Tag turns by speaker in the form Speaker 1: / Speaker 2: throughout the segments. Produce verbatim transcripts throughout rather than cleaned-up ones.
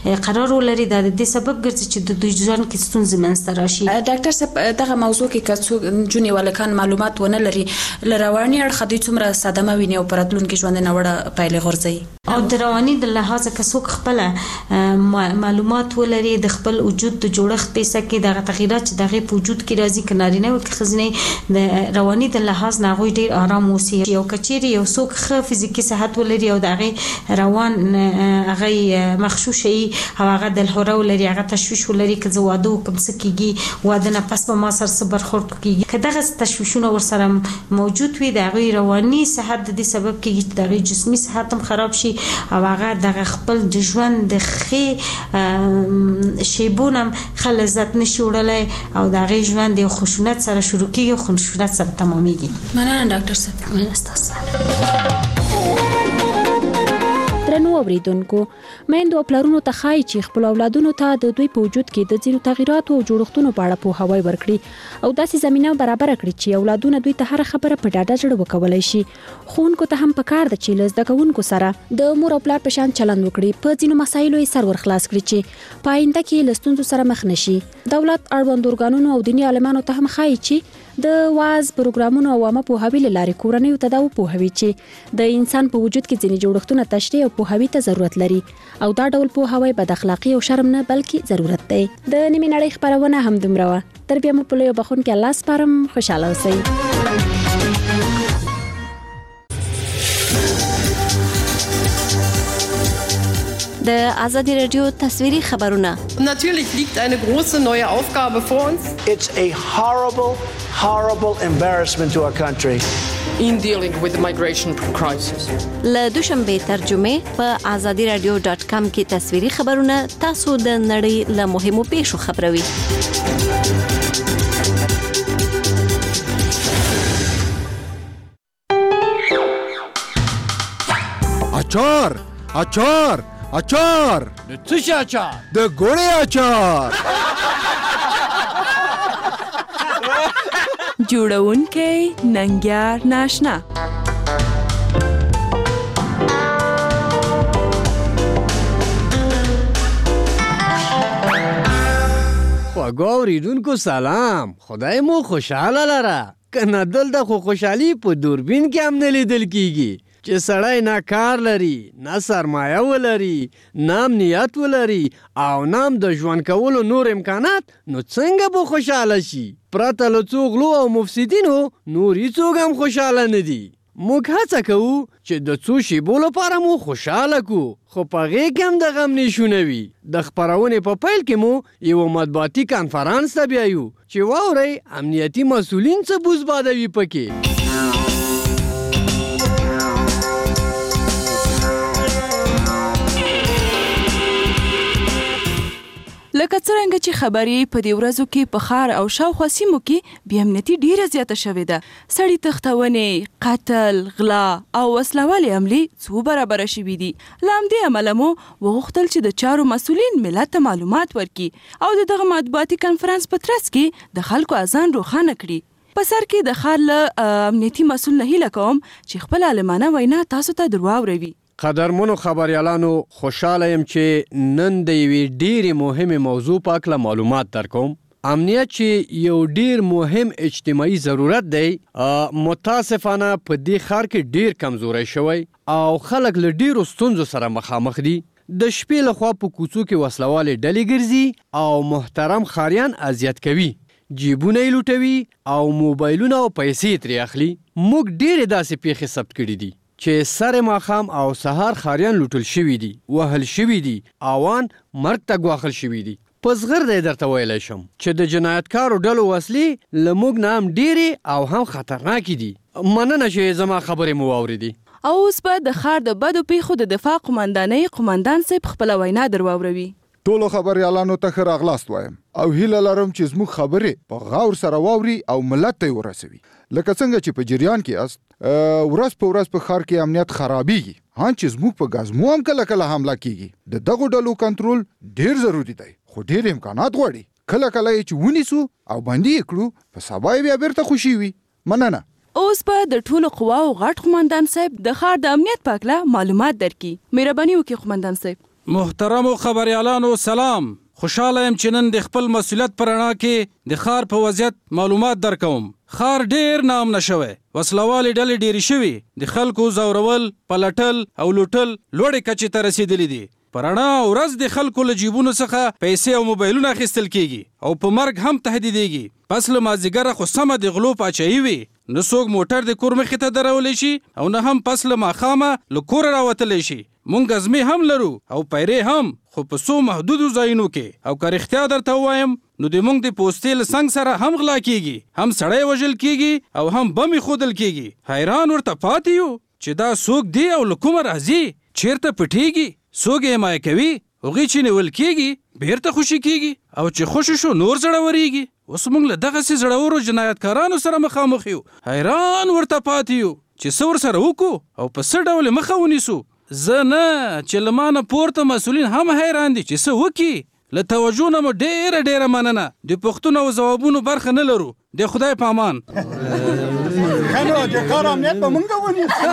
Speaker 1: قرار ولري دا د سبب ګرځي چې د دوی ژوند کې ستونزې منځته راشي.
Speaker 2: ډاکټر صاحب دغه موضوع کې که څوک جونې ولکان معلومات ونه لري له رواني اړخه دوی څومره صدمه ویني او په راتلونکي ژوند ناوړه پایلې غورځوي؟
Speaker 1: او د رواني د لحاظه که څوک خپله معلومات ولري د خپل وجود د جوړښت پیسه کې دغه تغیرات چې دغه په وجود کې راځي که نارینه او که ښځینه د رواني د لحاظ نه هغوی ډېر آرام اوسي. یو که چیرې یو څوک ښه فزیکي صحت ولري او د هغې روان هغه مغشوش وي او هغه د الهوره ولري هغه تشویش ولري که زه واده وکړم څه کېږي واده نه پس به ما سره څه برخورد کېږي که دغه تشویشونه ورسره موجود وي د هغوی رواني صحت د دې سبب کېږي چې د هغوی جسمي صحت هم خراب شي او هغه دغه خپل د ژوند د ښې شیبونه هم ښه لذت نشي وړلی او د هغې ژوند یو خشونت سره شروع کېږي او خشونت سره تمامیږي.
Speaker 2: مننه ډاکټر صاحب.
Speaker 1: مننه ستاسو.
Speaker 3: درنو اوریدونکو، میندو او پلرونو ته ښایي چې خپل اولادونو ته د دوی په وجود کې د ځینو تغیراتو او جوړښتونو په اړه پوهاوی ورکړي او داسې زمینه برابره کړي چې اولادونه دوی ته هر خبره په ډاډه زړه وکولی شي. ښوونکو ته هم پکار ده چې له زده کوونکو سره د مور او پلار په شان چلند وکړي، په ځینو مسایلو یې سر ورخلاص کړي چې په آینده کې له ستونزو سره مخ نه شي. دولت اړوند ارګانونو او دیني عالمانو ته هم ښایي چې د واعظ پروګرامونو او عامه پوهاوي له لارې کورنیو ته دا وپوهوي چې د انسان په وجود کې ځینې جوړښتونه تشریح او پوهاوي ته ضرورت لري او دا ډول پوهاوی بد اخلاقي او شرم نه بلکې ضرورت دی. د نیمې نړۍ خپرونه هم دومره وه. تر بیا مو په لویو بخښونکي الله سپارم. خوشحاله اوسئ. د آزادی رادیو تصویری خبرونه.
Speaker 4: Natürlich liegt eine große neue Aufgabe vor uns.
Speaker 5: It's a horrible, horrible embarrassment to our country.
Speaker 4: In dealing with the migration crisis.
Speaker 3: له دوشنبه ترجمه په آزادی رادیو ډاټ کام کې تصویری خبرونه تاسو د نړۍ له مهمو پیښو خبروي.
Speaker 6: اچار اچار اچار
Speaker 7: د څه شي اچار؟
Speaker 6: د ګوړې اچار.
Speaker 8: جوړونکی ننګیار ناشنا.
Speaker 7: خواږه اوریدونکو سلام، خدای مو خوشحاله لره. کنه دلته خو خوشحالي په دوربین کې هم نه لیدل کیږي چې سړی نه کار لري، نه سرمایه ولري، نه امنیت ولري او نه هم د ژوند کولو نور امکانات، نو څنګه به خوشحاله شي؟ پرته له څو غلو او مفسدینو نور هیڅوک هم خوشحاله نه دي. موږ هڅه کوو چې د څو شیبو لپاره مو خوشحاله کو، خو په هغې کې هم د غم نښونه وي. د خپرونې په پیل کې مو یو مطبوعاتي کنفرانس ته بیایو چې واورئ امنیتي مسؤلین څه بوزبادوي پکې.
Speaker 8: لکه څرنګه چې خبرې په دې ورځو کې په ښار او شاوخوا سیمو کې بې امنیتي ډېره زیاته شوې ده. سړي تښتونې، قتل، غلا او وسلوالې حملې څو برابره شوي دي. له همدې امله مو وغوښتل چې د چارو مسؤلین ملت ته معلومات ورکړي او د دغه مطبوعاتي کنفرانس په ترڅ کې د خلکو اذان روښانه کړي. په سر کې د ښار له امنیتي مسؤل نه هیله کوم چې خپل عالمانه وینا تاسو ته در واوروي.
Speaker 7: قدرمنو خبریالانو، خوشحاله یم چې نن د یوې ډېرې مهمې موضوع په هکله معلومات درکوم. امنیت چې یو ډېر مهم اجتماعي ضرورت دی، متاسفانه په دې ښار کې ډېر کمزوری شوی او خلک له ډېرو ستونزو سره مخامخ دي. د شپې لخوا په کوڅو کې وسلوالې ډلې ګرځي او محترم ښاریان اذیت کوي، جیبونه یې لوټوي او موبایلونه او پیسې ترې اخلي. موږ ډېرې داسې پیښې ثبت کړي دي چې سر ماښام او سهار ښاریان لوټل شوي دي، وهل شوي دي، اوان مرګ ته ګواښل شوي دي. په زغرده یې درته ویلی شم چې د جنایتکارو ډلو وسلې له موږ نه هم ډېرې او هم خطرناکې دي. مننه چې زما خبرې مو واورېدې.
Speaker 8: او اوس به د ښار د بدو پیښو د دفاع قمندانۍ قمندان صاحب خپله وینا در واوروي.
Speaker 9: ټولو خبریالانو ته ښه راغلاست وایم او هیله لرم چې زموږ خبرې په غور سره واوري او ملت ته یې ورسوي. لکه څنګه چې په جریان کې است، ورځ په ورځ په ښار کې امنیت خرابېږي، هان چې زموږ په ګازمو هم کله کله حمله کېږي. د دغو ډلو کنټرول ډېر ضروري دی، خو ډېر امکانات غواړي. کله کله یې چې ونیسو او بندي یې کړو، په سبا یې بیا بېرته خوشي وي. مننه.
Speaker 8: اوس به د ټولو قواو غټ قمندان صاحب د ښار د امنیت په هکله معلومات درکړي. مهرباني وکړئ قمندان صاحب.
Speaker 10: محترمو خبريالانو سلام. خوشاله يم چې نن د خپل مسؤلیت پر رڼا کې د ښار په وضعیت معلومات درکوم. ښار ډیر نامنه شوی، وسلوالې ډلې ډېرې شوي، د خلکو زورول، پلټل او لوټل لوړې کچې ته رسېدلي دي. په رڼا ورځ د خلکو له جیبونو څخه پیسې او موبایلونه اخیستل کیږي او په مرګ هم تهدیدېږي. پس له مازدیګره خو سمه د غلو پاچاهي وي، نه څوک موټر د کور مخې ته درولی شي او نه هم پس له ماښامه له کوره راوتلی شي. مونږ ازمې هم لرو او پیرې هم، خو په څو محدودو ځایونو کې. او که رښتیا درته ووایم نو د مونږ د پوستې له څنګ سره هم غلا کیږي، هم سړی وژل کیږي او هم بم ایښودل کیږي. حیران ورته پاتې یو چې دا څوک دی او له کومه راځي، چیرته پټیږي، څوک یې حمایه کوي. هغوی چې نیول کیږي بیرته خوشي کیږي او چې خوشي شو نور زړورېږي. اوس موږ له دغسې زړورو جنایتکارانو سره مخامخ یو. حیران ورته پاتې یو چې څه ورسره وکړو او په څه ډول مخه ونیسو. زه نه چې له ما نه پورته مسؤلین هم حیران دي چې څه وکړي. له توجه نه مو ډېره ډېره مننه. د پوښتنو او ځوابونو برخه نه لرو. د خدای په امان.
Speaker 6: ښه نو د ښار امنیت به موږ ونیسو.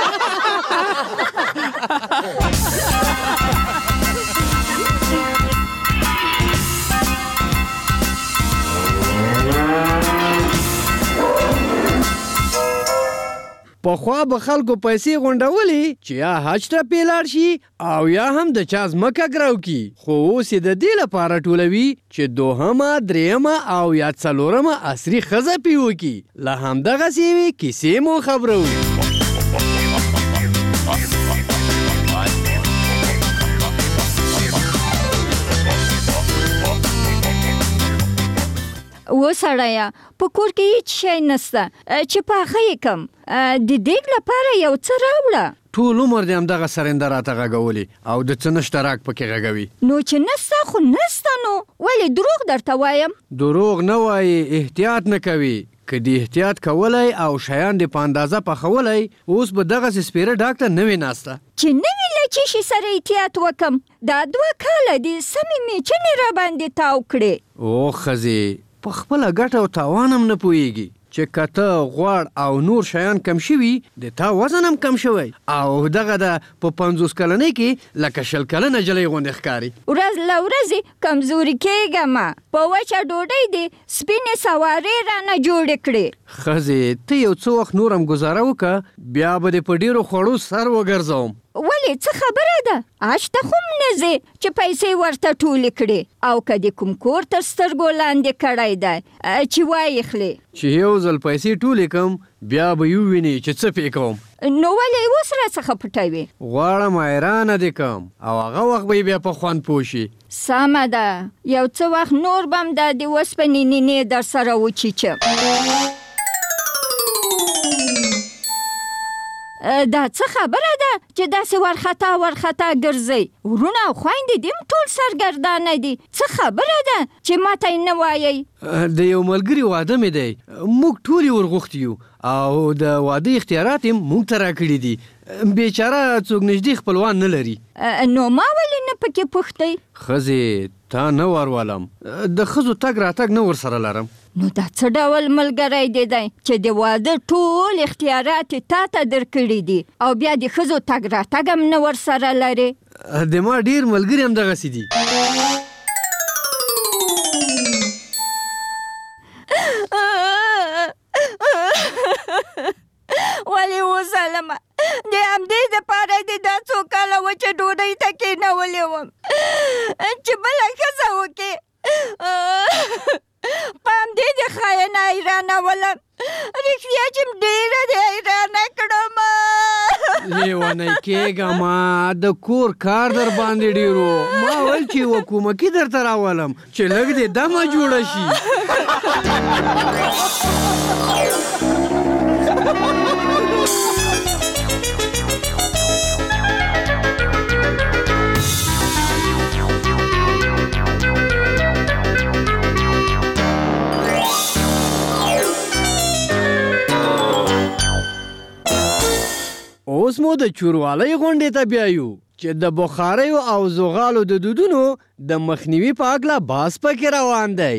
Speaker 7: پخوا به خلکو پیسې غونډولې چې یا حج ته پیلاړ شي او یا هم د چا ځمکه ګرو کي، خو اوس یې د دې لپاره ټولوي چې دوهمه، درېیمه او یا څلورمه عصري ښځه پې وکړي. له همدغسې یوې کیسې مو خبرو.
Speaker 11: و سړیه په کور کې هیڅ شی نسته چې پاخه یې کم. د دیګ لپاره یو څه راوړه.
Speaker 7: ټول عمر دې همدغه سرنده راته غږولې او د څه نشته راک پکې غږوي.
Speaker 11: نو چې نسته خو نسته. نو ولې دروغ درته وایم؟
Speaker 7: دروغ نه وایي، احتیاط نه کوي. که د احتیاط کولی او شیان د په اندازه پخولی اوس به دغسې سپېره ډاکټر نه وي ناسته.
Speaker 11: چې نه وي له چې شي سره احتیاط وکم. دا دوه کاله دي سمې میچنې را باندې تاو کړې.
Speaker 7: او ښځې په خپله ګټه او تاوان هم نه پوهېږي چې که ته غوړ او نور شیان کم شوي د تا وزن هم کم شوی او دغه د په پنځوس کلنۍ کې لکه شل کلنه نجلۍ غوندې ښکاري.
Speaker 11: ورځ له ورځې کمزوري کېږم. په وچه ډوډۍ دې سپینې سوارې رانه جوړې کړې.
Speaker 7: ښځې ته یو څه وخت نور هم ګزاره وکړه، بیا به دې په ډېرو خوړو سر وګرځوم.
Speaker 11: ولې څه خبره ده؟ اش ته خو هم نه ځې چې پیسې ورته ټولې کړې او که د کوم کور تر سترګو لاندې کړی دی چې وایې خلې.
Speaker 7: چې یو ځل پیسې ټولې کړم بیا به یې ووینې چې څه پې کوم.
Speaker 11: نو ولې اوس راڅخه پټوې؟
Speaker 7: غواړم حیرانه دې کړم او هغه وخت به یې بیا په خوند پوه شي.
Speaker 11: سمه ده، یو څه وخت نور به هم دا د اوسپنې نینې در سره وچیچم. دا څه خبره ده چې داسې ورخطا ورخطا ګرځئ؟ ورونه او خویندې دې هم ټول سرګردانه دي. څه خبره ده چې ما ته یې نه وایئ؟
Speaker 7: د یو ملګري واده مې دی، موږ ټول یې ورغوښتي یو او د واده اختیارات یې موږ ته راکړي دي. بیچاره څوک نږدې خپلوان نه لري.
Speaker 11: نو ما ولې نه پکې پوښتئ؟
Speaker 7: ښځې تا نه ورولم، د ښځو تګ راتګ نه ورسره لرم.
Speaker 11: نو دا څه ډول ملګری دی دی چې د واده ټول اختیارات تا ته درکړي دي او بیا د ښځو تګ راتګ هم نه ورسره لرې؟
Speaker 7: د ما ډېر ملګري همدغسې دي.
Speaker 11: ولې وظالمه، د همدې دپاره دې دا څو کاله وچه ډوډۍ ته کېنولې وم چې بله ښځه وکړې. په همدې د خاینه حیرانولم. رښتیا چې م ډېره دې حیرانه کړم.
Speaker 7: لیونی کېږه، ما د کور کار در باندې ډېر و. ما ویل چې یوه کومکي درته راولم چې لږ دې دمه جوړه شي. اوس مو د چوروالی غونډې ته بیایو چې د بخاریو او زغالو د دودونو د مخنیوي په هکله بحث پکې روان دی.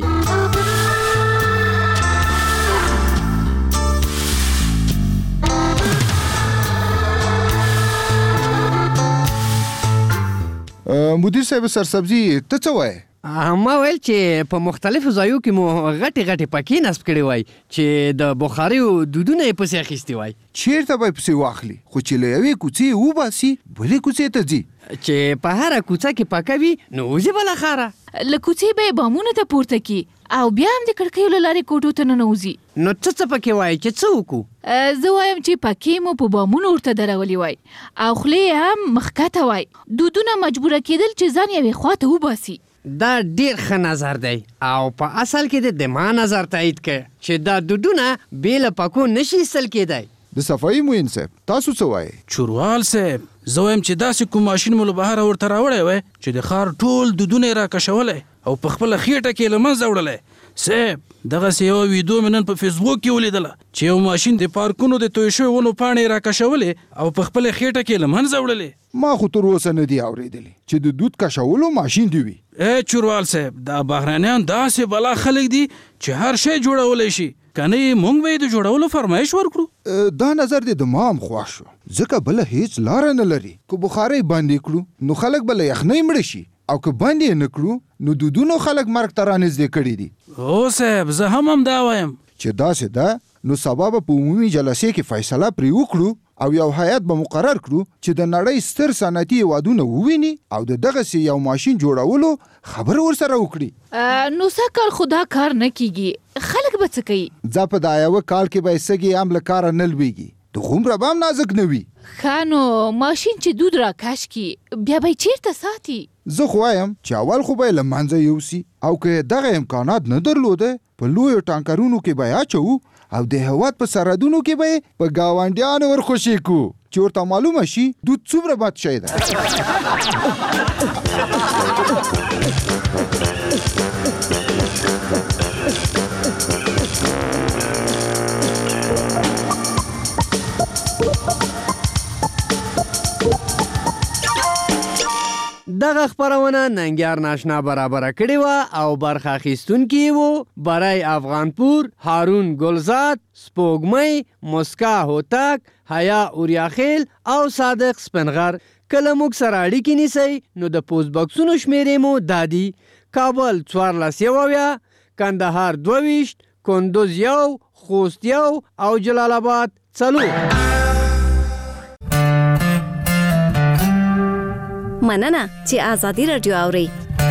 Speaker 9: مدیر صاحب سرسبزي ته څه وایې؟
Speaker 7: ما ویل چې په مختلفو ځایو کې مو غټې غټې پکې نصب کړې وای چې د بخاریو دودونه یې پسې اخیستي وای.
Speaker 9: چیرته به یې پسې واخلي خو چې له یوې کوڅې وباسي بلې کوڅې ته ځي
Speaker 7: چې په هره کوڅه کې پکه وي نو وځي بله ښاره.
Speaker 12: له کوڅې به یې بامونه ته پورته کي او بیا هم د کړکیو له لارې کوټو ته ننوځي.
Speaker 7: نو څه څه پکې وایي چې څه وکړو؟
Speaker 12: زه وایم چې پکې مو په بامونو ورته درولي وای او خولې یې هم مخکته وای. دودونه مجبوره کېدل چې ځان یوې خوا ته وباسي.
Speaker 7: دا ډیر ښه نظر دی او په اصل کې د ما نظر تایید کړ چې دا دودونه بې له پکو نشي ایستل کېدی.
Speaker 9: د صفایي معین صاحب تاسو څه وایئ؟
Speaker 10: چوروال صاحب زه وایم چې داسې کوم ماشین مو له بهره ورته راوړی وای چې د ښار ټول دودونه یې راکشولی او په خپله خېټه کې یې له منځه وړلی. صاحب دغسې یوه ویډیو مې نن په فیسبوک کې ولیدله چې یو ماشین د پارکونو د توی شویو ونو پاڼې یې راکشولې او په خپله خېټه کې یې له منځه وړلې.
Speaker 9: ما خو تر اوسه نه دي اورېدلي چې د دود کشولو ماشین دی وي.
Speaker 10: ای چوروال صاحب دا بهرانیان داسې بلا خلک دي چې هر شی جوړولی شي که نه یې موږ به یې د جوړولو فرمایش ورکړو.
Speaker 9: دا نظر دې د ما هم خوښ شو ځکه بله هیڅ لاره نه لري. که بخارۍ بندې کړو نو خلک به له یخنۍ مړه شي او که بند یې نه کړو نو دودونو خلک مرګ ته رانږدې کړي دي.
Speaker 10: هو صاحب زه هم هم دا وایم
Speaker 9: چې داسې ده نو سبا به په عمومي جلسې کې فیصله پرې وکړو او یو هیئت به مقرر کړو چې د نړۍ ستر صنعتي هیوادونه وویني او د دغسې یو ماشین جوړولو خبره ورسره وکړي.
Speaker 12: نو څه کال خو دا کار نه کیږي خلک به څه کوي؟
Speaker 9: ځه په دا یوه کال کې به یې سږي هم له کاره نه لویږي د غومره به هم نازک نه وي.
Speaker 12: ښه نو ماشین چې دود راکش کي بیا به یې چیرته ساتي؟
Speaker 9: زه خو وایم چې اول خو به یې له منځه یوسي او که دغه امکانات نه درلوده په لویو ټانکرونو کې به یې اچوو او د هېواد په سرحدونو کې به یې په ګاونډیانو ورخوشي کړو چې ورته معلومه شي دود څومره بد شی ده.
Speaker 7: دغه خپرونه ننګیار ناشنا برابره کړې وه او برخه اخیستونکي وو برای افغانپور، هارون ګلزاد، سپوږمۍ، مسکا هوتک، حیا اوریاخیل او صادق سپنغر. کله موږ سره اړیکې نیسئ نو د پوسټ بکسونو شمیرې مو دا دي: کابل څوارلس یو اویا، کندهار دوه ویشت، کندوز یو، خوست یو او جلال آباد څلور.
Speaker 13: مننه چې آزادي رادیو اورئ.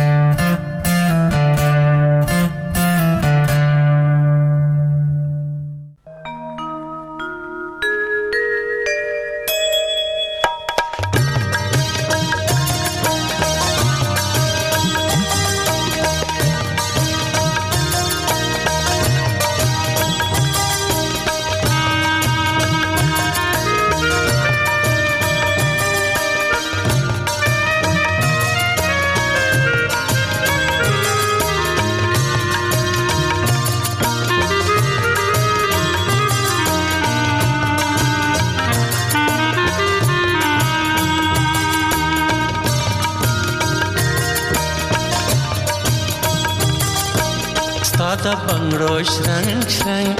Speaker 14: Stada bangro shrang shrang,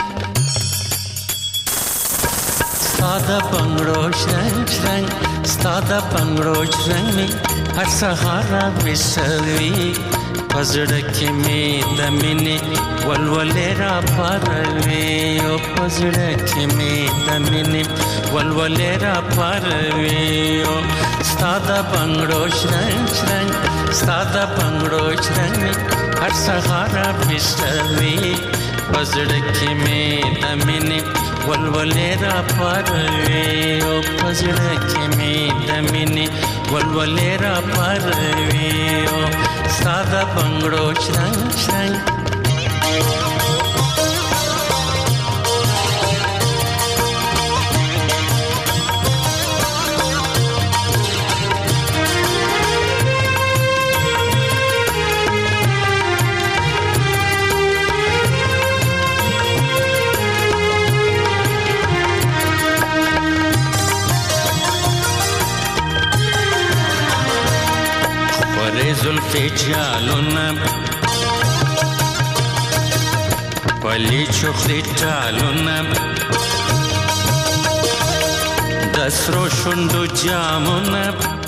Speaker 14: stada bangro shrang shrang, stada bangro shrang mi har sahara visalvi, pazdak me damine walwalera parve, o pazdak me damine walwalera parve, o stada bangro shrang shrang, stada bangro shrang mi har sahara visalvi, pazdak me damine walwalera parve, o pazdak me damine walwalera parve, o sada bangro shrang shrang. زلفی جالونه پلی چخلی ټالونه د سرو شونډو جامونه